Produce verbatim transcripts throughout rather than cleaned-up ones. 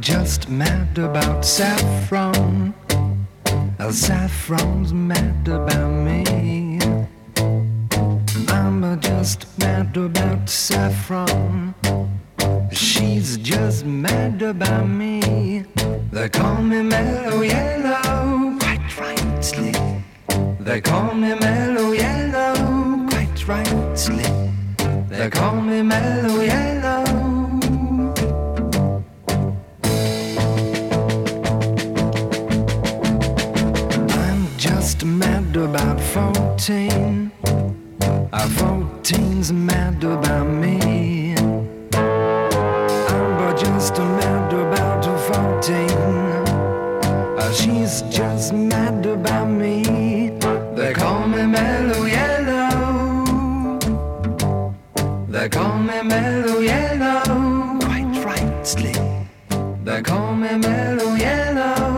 just mad about saffron. Uh, Saffron's mad about me. I'm uh, just mad about saffron. She's just mad about me. They call me Mellow Yellow, quite rightly. They call me Mellow Yellow, quite rightly. They call me Mellow Yellow. I'm just mad about fourteen. Uh, fourteen's mad about me. I'm just mad about fourteen. Uh, she's just mad about me. They call me Mellow Yellow. They call me Mellow Yellow, quite rightly. They call me Mellow Yellow.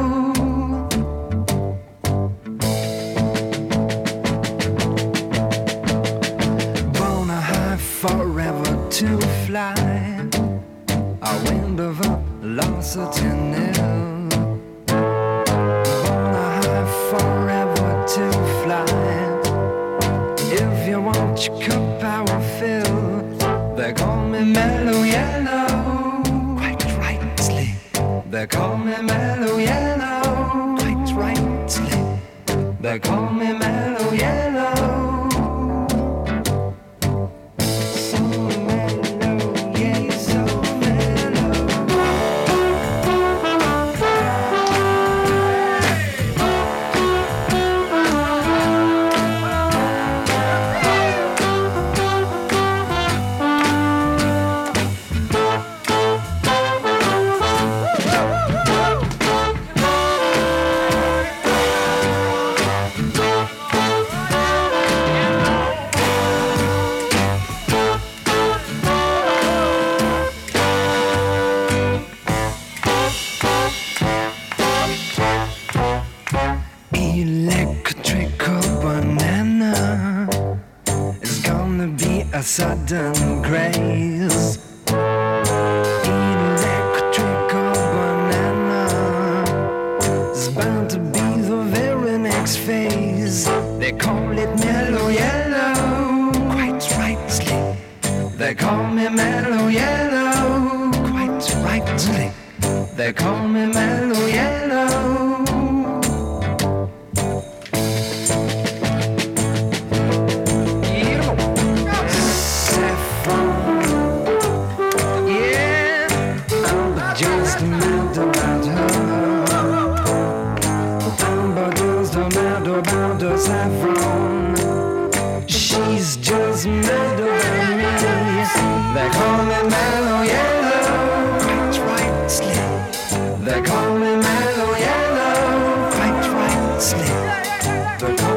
Born a high forever to fly. I wind of up, lost it in nil. Born a high forever to fly. If you want your cup, I will fill. They call me Mellow Yellow, quite rightly. They call me Mellow Yellow, quite rightly. They call me Mellow Yellow. A sudden craze. Electrical banana is bound to be the very next phase. They call it Mellow Yellow, quite rightly. They call me Mellow Yellow, quite rightly. They call me Mellow Yellow. Saffron, she's just mad about me. They call me Mellow Yellow, quite rightly. They call me Mellow Yellow, quite rightly. They call